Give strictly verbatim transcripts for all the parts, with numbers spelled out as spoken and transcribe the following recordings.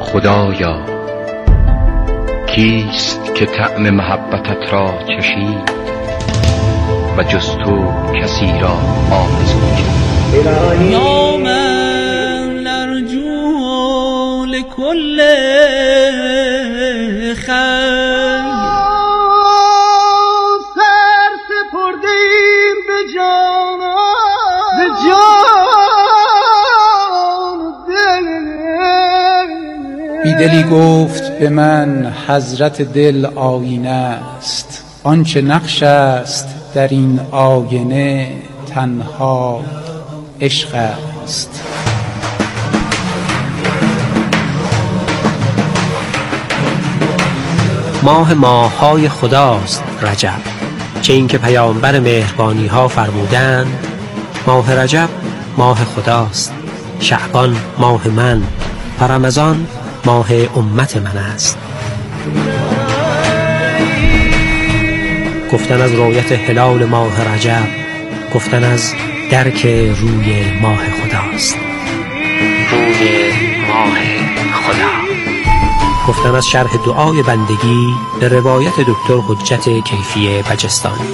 خدایا کیست که طعم محبتت را چشید و جز تو کسی را آرزو کرد. یا من نرجو لکل خیر سر سپردیم به جان به جان دل. بیدلی گفت به من حضرت دل آینه است، آنچه نقش است در این آینه تنها عشق است. ماه ماه‌های خداست رجب، چه اینکه پیامبر مهربانی ها فرمودند ماه رجب ماه خداست، شعبان ماه من و رمضان ماه امت من است. گفتن از رؤیت هلال ماه رجب گفتن از درک روی ماه خداست. روی ماه خدا. گفتن از شرح دعای بندگی به روایت دکتر حجت کیفی بجستانی.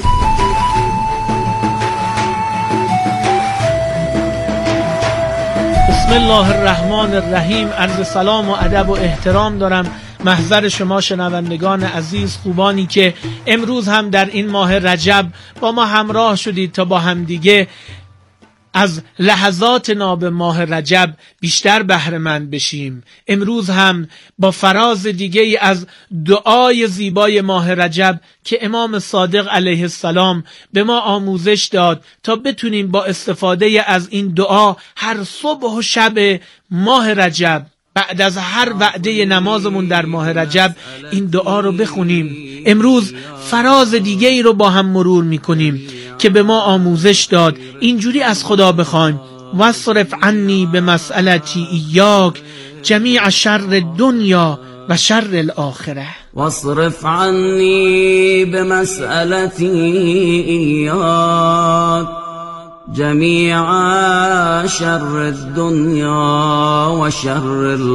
بسم الله الرحمن الرحیم. عرض سلام و ادب و احترام دارم محضر شما شنوندگان عزیز، خوبانی که امروز هم در این ماه رجب با ما همراه شدید تا با همدیگه از لحظات ناب ماه رجب بیشتر بهره مند بشیم. امروز هم با فراز دیگه ای از دعای زیبای ماه رجب که امام صادق علیه السلام به ما آموزش داد تا بتونیم با استفاده از این دعا هر صبح و شب ماه رجب بعد از هر وعده نمازمون در ماه رجب این دعا رو بخونیم. امروز فراز دیگه ای رو با هم مرور میکنیم که به ما آموزش داد اینجوری از خدا بخوایم: واصرف عنی به مسئلتی ایاک جمیع شر دنیا و شر الاخره. واصرف عنی به مسئلتی ایاک جمیع شر الدنیا و شر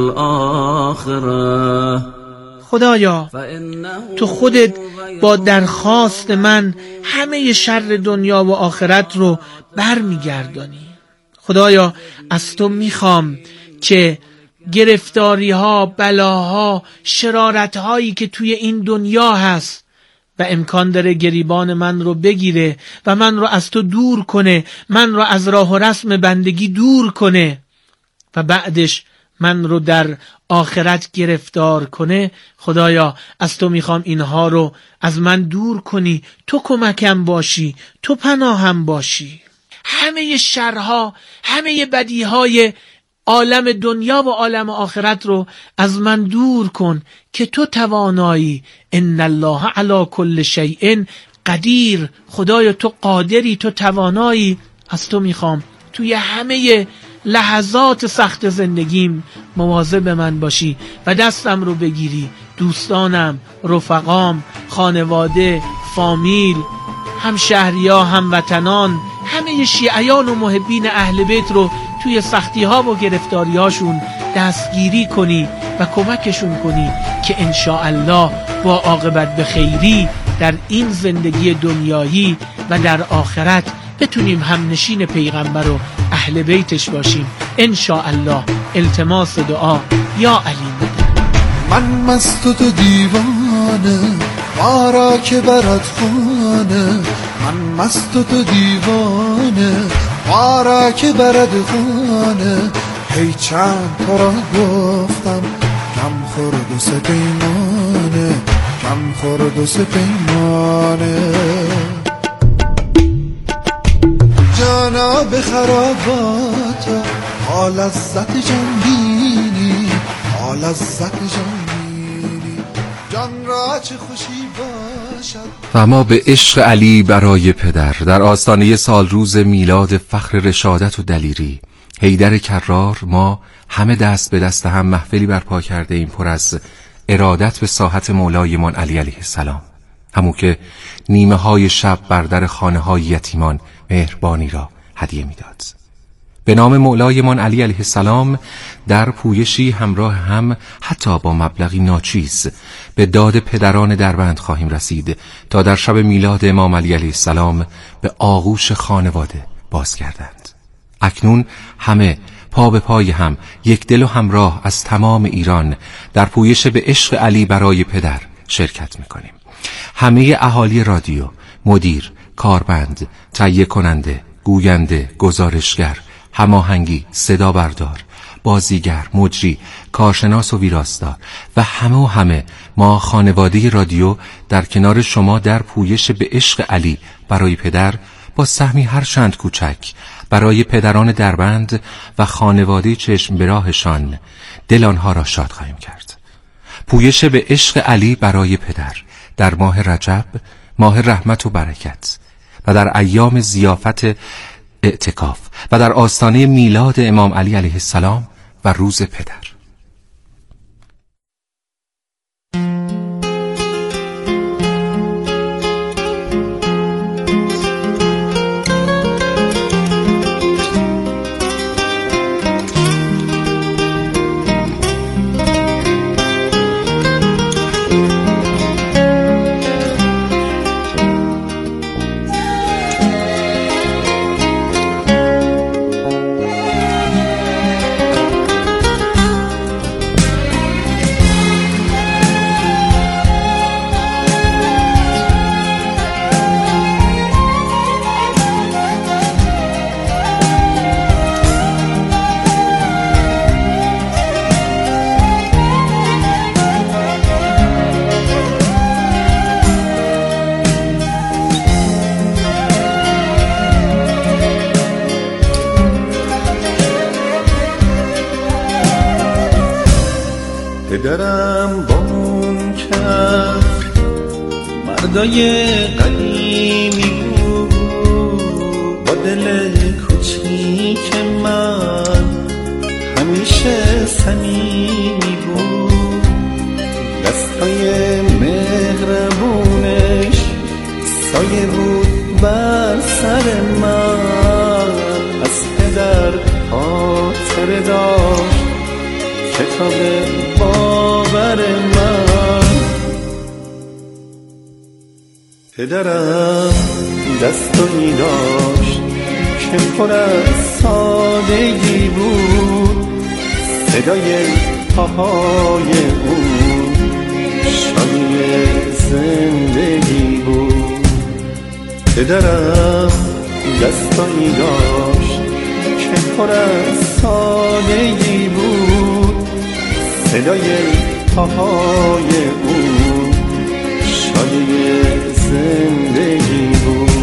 الاخره. خدایا تو خودت با درخواست من همه شر دنیا و آخرت رو برمیگردانی. خدایا از تو میخوام که گرفتاری ها، بلاها، شرارت هایی که توی این دنیا هست و امکان داره گریبان من رو بگیره و من رو از تو دور کنه، من رو از راه و رسم بندگی دور کنه و بعدش من رو در آخرت گرفتار کنه، خدایا از تو میخوام اینها رو از من دور کنی، تو کمکم باشی، تو پناهم باشی. همه شرها، همه بدیهای عالم دنیا و عالم آخرت رو از من دور کن که تو توانایی. ان الله علی کل شیء قدیر. خدایا تو قادری، تو توانایی. از تو میخوام توی همه لحظات سخت زندگیم مواظب من باشی و دستم رو بگیری، دوستانم، رفقام، خانواده، فامیل، همشهریا، هموطنان، همه شیعیان و محبین اهل بیت رو توی سختی ها و گرفتاری هاشون دستگیری کنی و کمکشون کنی که انشاءالله با عاقبت به خیری در این زندگی دنیایی و در آخرت بتونیم همنشین پیغمبر و اهل بیتش باشیم انشاءالله. التماس دعا یا علی مدد. من مست و تو دیوانه مارا که برات خونه، من مست و تو دیوانه مارا که برات خونه. هی چند تا را گفتم کم خورد و سه پیمانه، کم خورد و سه پیمانه. جانا به خرابات ها لذت جان بینی، ها لذت جان بینی، جان را چه خوشی باشد. و ما به عشق علی برای پدر در آستانه سال روز میلاد فخر رشادت و دلیری حیدر کرار ما همه دست به دست هم محفلی برپا کرده ایم پر از ارادت به ساحت مولایمان علی علیه السلام، همون که نیمه های شب بر در خانه های یتیمان مهربانی را هدیه میداد. به نام مولایمان علی علیه السلام در پویشی همراه هم حتی با مبلغی ناچیز به داد پدران دربند خواهیم رسید تا در شب میلاد امام علی علیه السلام به آغوش خانواده بازگردند. اکنون همه پا به پای هم یک دل و همراه از تمام ایران در پویش به عشق علی برای پدر شرکت میکنیم. همه اهالی رادیو، مدیر، کاربند، تهیه کننده، گوینده، گزارشگر، هماهنگی، صدا بردار، بازیگر، مجری، کارشناس و ویراستار و همه و همه ما خانواده رادیو در کنار شما در پویش به عشق علی برای پدر با سهمی هر چند کوچک برای پدران دربند و خانواده چشم به راهشان دل آنها را شاد خواهیم کرد. پویش به عشق علی برای پدر در ماه رجب، ماه رحمت و برکت و در ایام ضیافت اعتکاف و در آستانه میلاد امام علی علیه السلام و روز پدر. پدرم با اون کف مردای قدیمی بود، با دل کوچیک من همیشه صمیمی بود. دستای مهربونش سایه بود بر سر من، از پدر خاطر داشت کتاب باور من. پدرم دستانی داشت که پر از سادگی بود، صدای پاهای اون شادی زندگی بود. پدرم دستانی داشت که پر از سادگی بود، صدای پاهای اون شادی زندگی بود.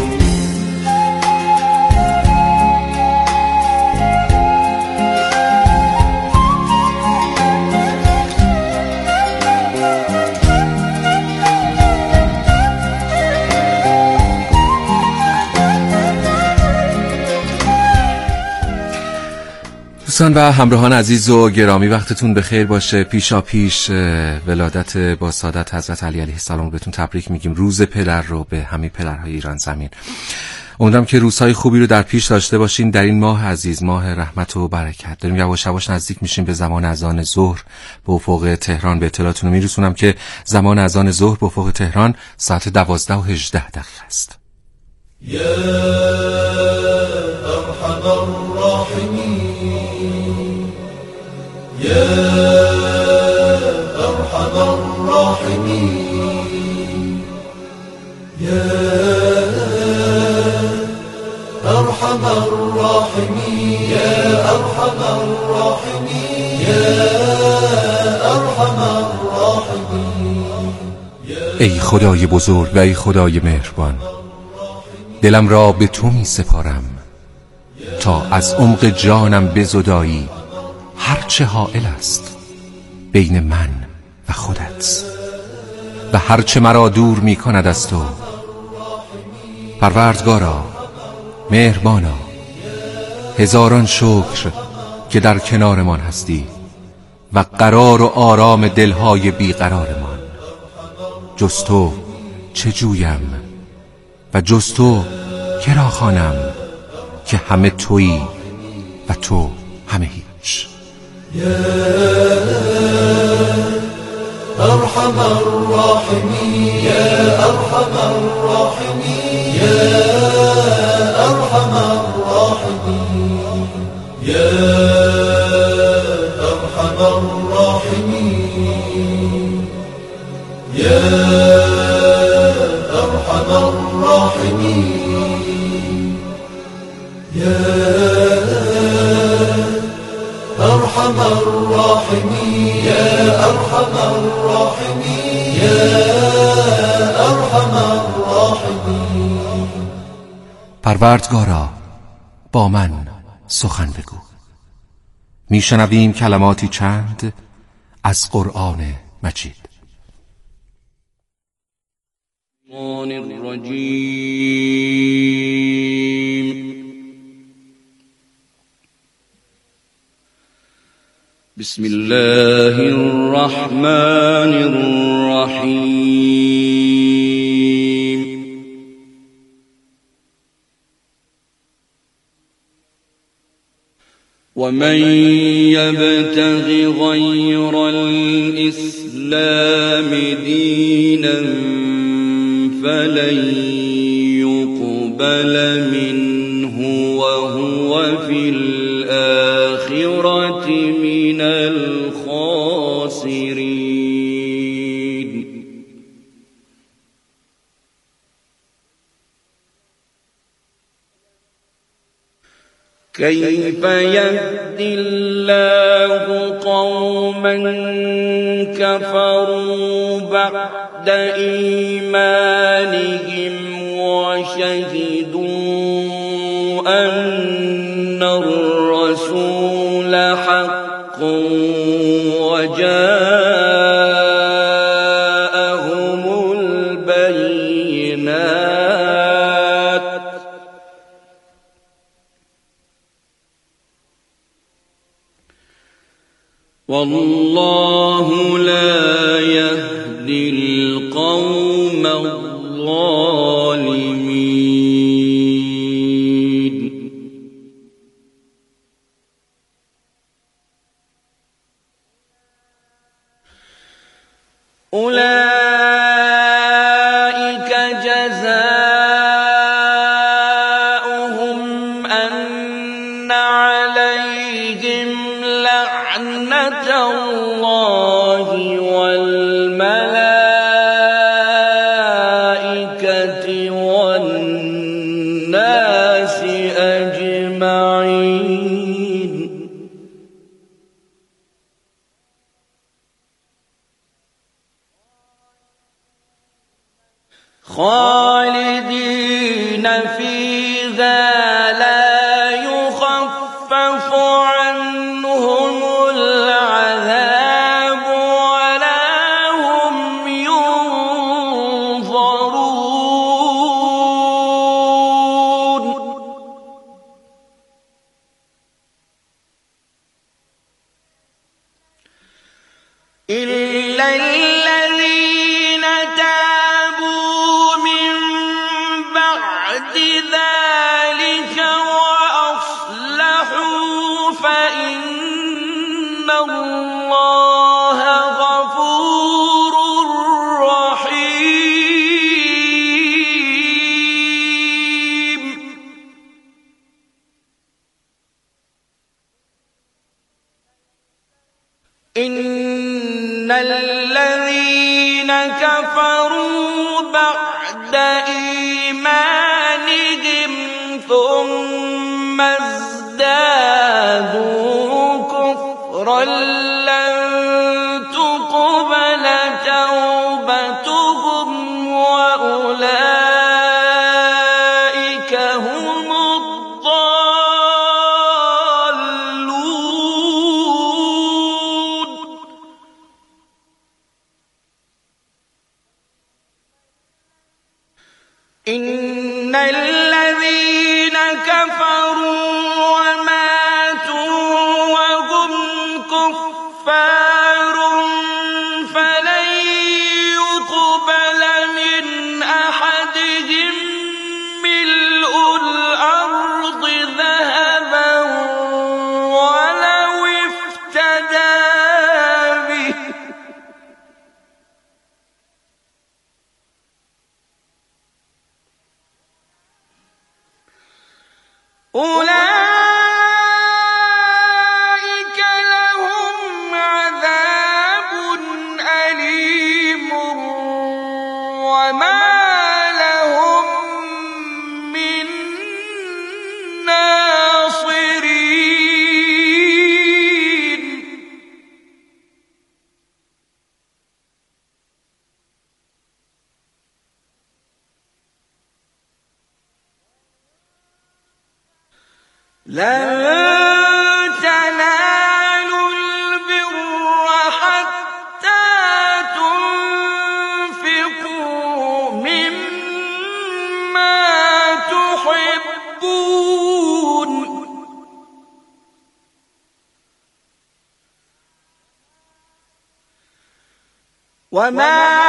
دوستان و همراهان عزیز و گرامی، وقتتون بخیر باشه. پیشا پیش ولادت با سعادت حضرت علی علیه السلام بهتون تبریک میگیم، روز پدر رو به همه پدرهای ایران زمین. امیدوارم که روزهای خوبی رو در پیش داشته باشین در این ماه عزیز، ماه رحمت و برکت. داریم یواش یواش نزدیک میشیم به زمان اذان ظهر به افق تهران. به اطلاعتون میرسونم که زمان اذان ظهر به افق تهران ساعت دوازده و هجده دقیقه است. یا ارحم الراحمین، یا ارحم الراحمین، یا ارحم الراحمین، یا ارحم الراحمین، یا ارحم الراحمین. ای خدای بزرگ و ای خدای مهربان، دلم را به تو می سپارم تا از عمق جانم بزدایی هرچه حائل است بین من و خودت و هرچه مرا دور می کند از تو. پروردگارا، مهربانا، هزاران شکر که در کنارمان هستی و قرار و آرام دلهای بیقرارمان. جز تو چه جویم و جز تو که را خوانم که همه تویی و تو همه هیچ. أرحم الراحمين يا أرحم الراحمين يا أرحم الراحمين يا أرحم الراحمين يا أرحم الراحمين يا أرحم الراحمين يا أرحم الراحمين يا أرحم الراحمين. پروردگارا با من سخن بگو. میشنویم کلماتی چند از قرآن مجید. الشیطان الرجیم. بسم الله الرحمن الرحیم. ومن يبتغ غير الإسلام دينا فلن يقبل منه وهو في الآخرة من الخاسرين. كيف يهدي الله قوما كفروا بعد إيمانهم وشهدوا أن الرسول حق وجاءهم البينات والله لا يهدي القوم الظالمين. أولئك جزاؤهم أن عليهم لعنة الله والملائكة والناس أجمعين. خالدين فيها لا يخفف عنهم العذاب ولا هم ينظرون. إلا الذين تابوا من بعد ذلك وأصلحوا فإن الله غفور رحيم. إن الذين كفروا بعد إيمانهم ثم ازدادوا كفرا لن تقبل توبتهم وأولئك هم الضالون. إن الذين كفروا وماتوا وهم كفار فلن يقبل من أحدهم ملء الأرض ذهبا أولئك لهم عذاب أليم وما لهم من ناصرين. لن تنالوا البر حتى تنفقوا مما تحبون وما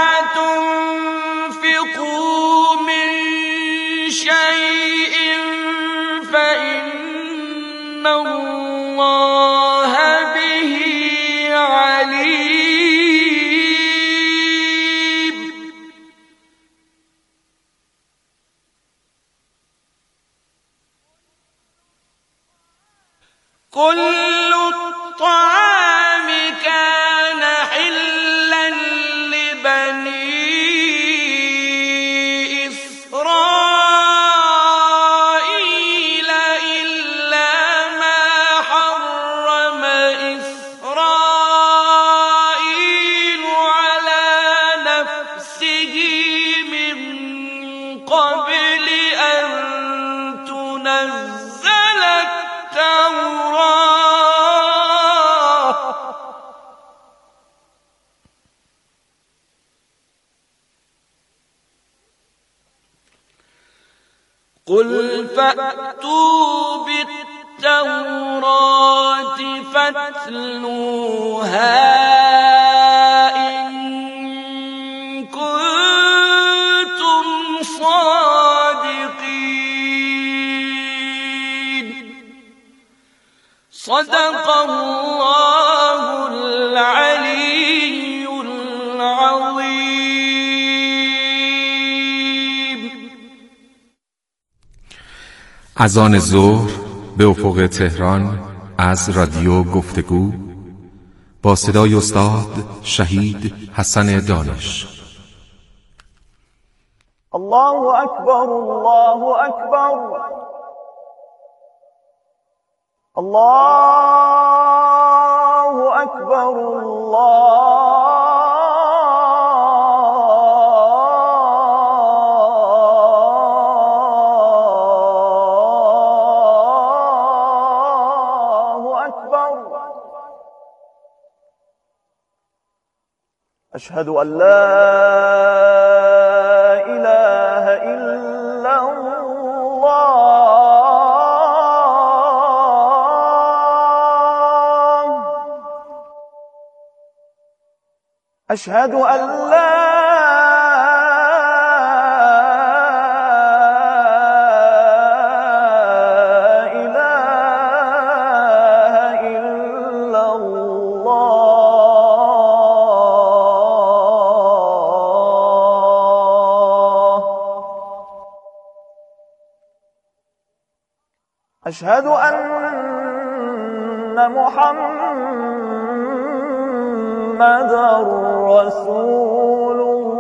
تنفقوا من شيء فإن الله به عليم. كل الطعام كان حلا لبني إسرائيل إلا ما حرم إسرائيل على نفسه من قبل أن تنزل التوراة قل فأتوا بالتوراة فاتلوها إن كنتم صادقين. صدق الله العلي العظيم. اذان ظهر به افق تهران از رادیو گفتگو با صدای استاد شهید حسن دانش. الله اکبر الله اکبر الله اکبر الله أشهد أن لا إله إلا الله. أشهد أن لا أشهد أن محمدًا رسول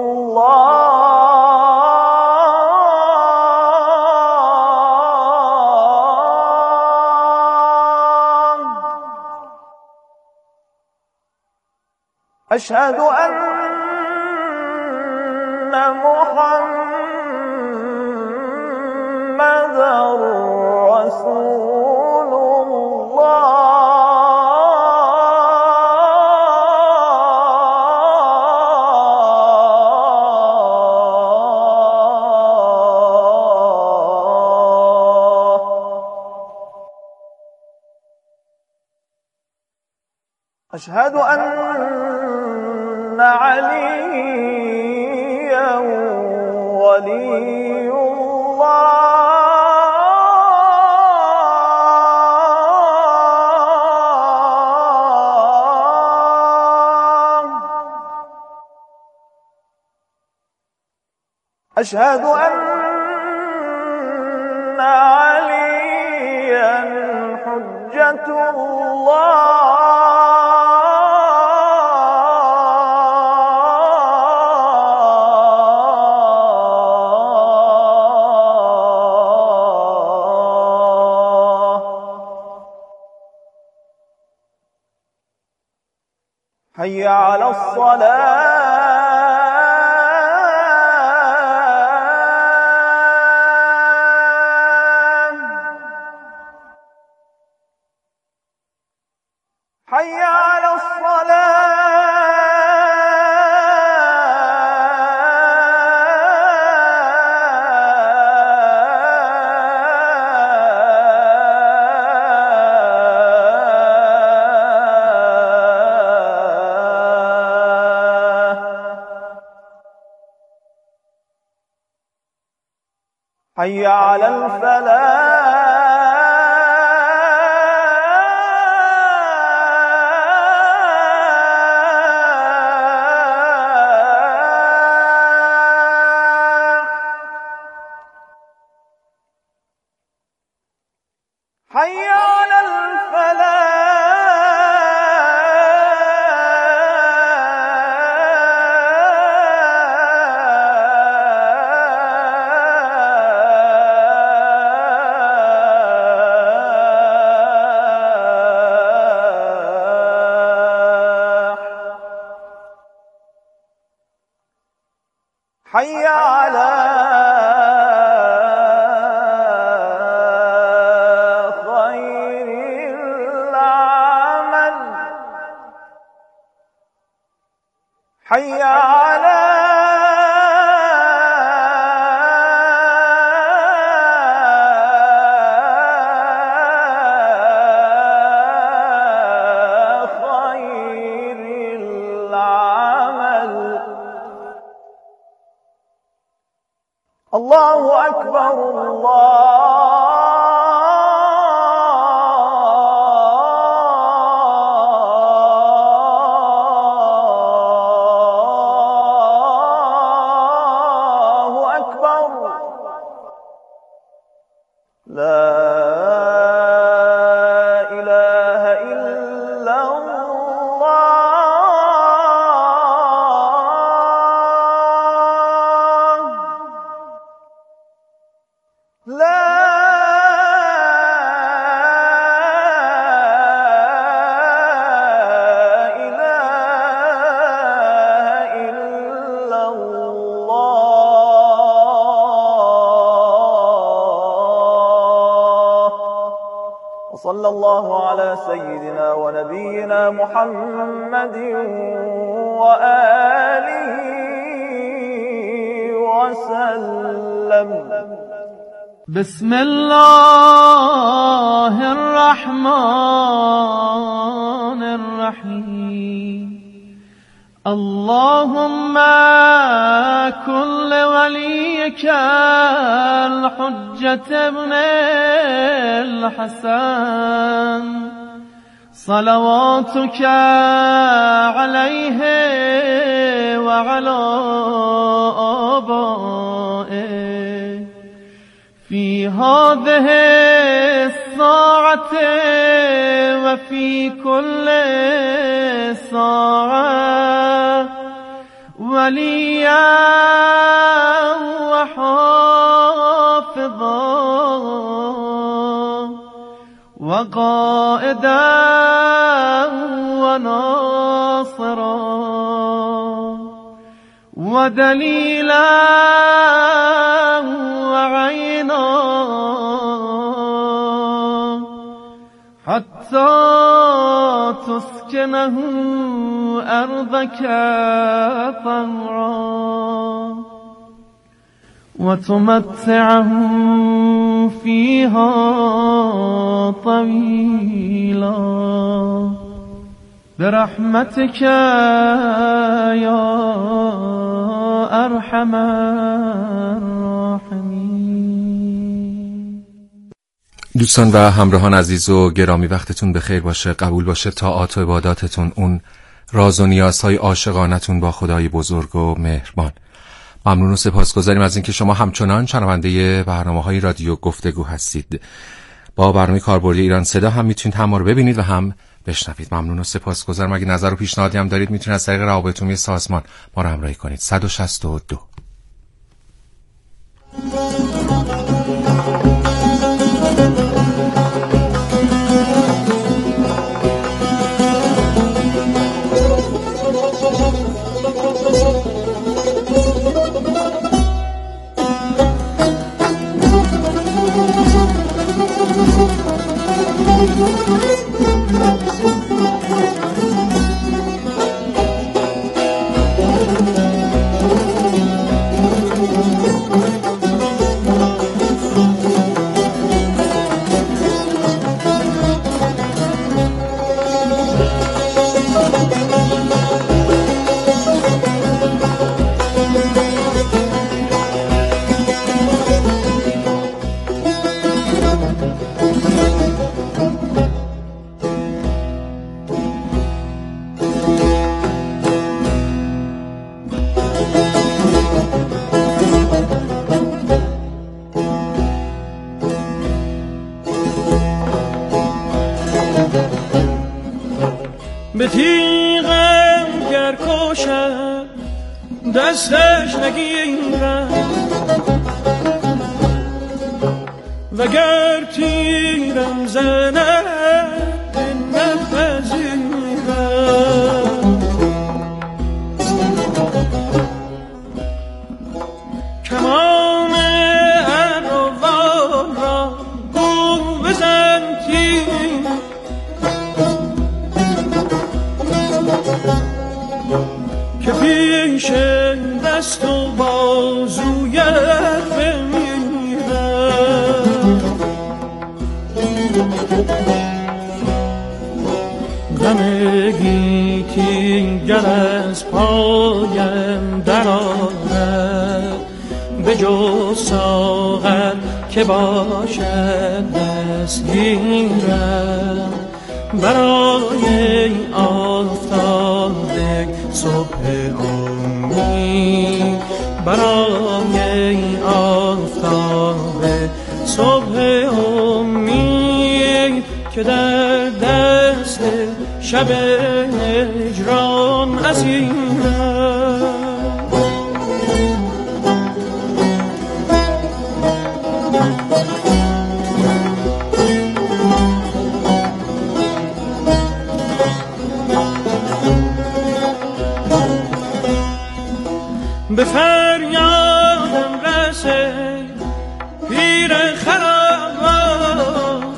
الله. أشهد أن محمدًا رسول الله. أشهد أن عليا ولي الله. أشهد أن عليا بقية الله حي على الصلاة حي على حي على الفلاح حي على حي على خير العمل حي على خير العمل الله أكبر الله أكبر لا إله إلا الله لا إله إلا الله وصلى الله على سيدنا ونبينا محمد وآله وسلم بسم الله الرحمن الرحيم اللهم كن لوليك الحجة ابن الحسن صلواتك عليه وعلى آبائه في هذه الساعة وفي كل ساعة وليا وحافظا وقائدا وناصرا ودليلا وعينا حتى تسكنه أرضك طوعا وتمتعه فيها طويلا برحمتك يا أرحم الراحمين. دوستان و همراهان عزیز و گرامی، وقتتون بخیر باشه، قبول باشه طاعات و عباداتتون، اون راز و نیازهای عاشقانتون با خدای بزرگ و مهربان. ممنون و سپاسگزاریم از اینکه شما همچنان شنونده برنامه‌های رادیو گفتگو هستید. با برنامه کاربردی ایران صدا هم میتونید هم ما رو ببینید و هم بشنوید. ممنون و سپاسگزارم. اگه نظر و پیشنهادی هم دارید میتونید از طریق روابط عمومی سازمان ما رو همراهی کنید. صد و شصت و دو به تیغم گر کشم دستش نگیرم و گر تیرم زند نپذیرم کمان اروان را گو بزن تیر که پیش دست و بازویت بمیرم غم گیتی گر از پایم در آرد به جز ساغر که باشد دستگیرم برای آفتاب صبح امید برای آفتاب صبح امید که در دست شب هجران اسیرم به فریادم رسه پیر خرابات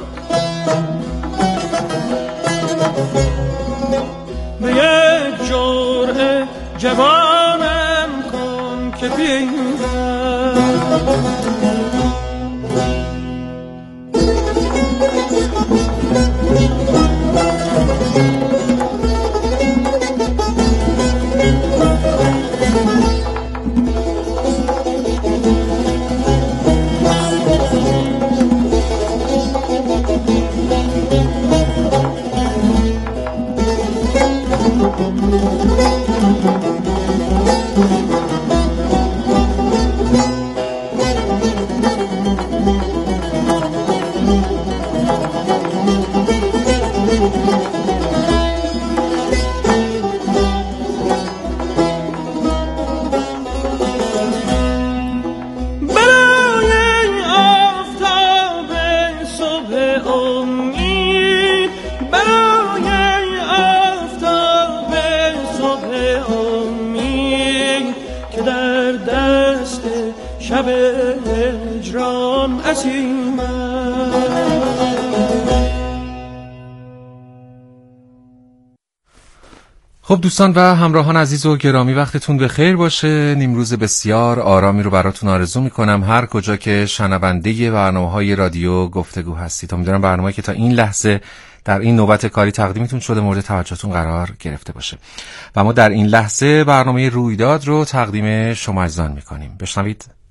به یک جرعه جوانم کن که پیرم خب دوستان و همراهان عزیز و گرامی، وقتتون به خیر باشه. نیمروز بسیار آرامی رو براتون آرزو میکنم هر کجا که شنونده برنامه‌های رادیو گفتگو هستید. امیدوارم برنامه‌ای که تا این لحظه در این نوبت کاری تقدیمتون شده مورد توجهتون قرار گرفته باشه و ما در این لحظه برنامه رویداد رو تقدیم شما عزیزان میکنیم. بشنوید.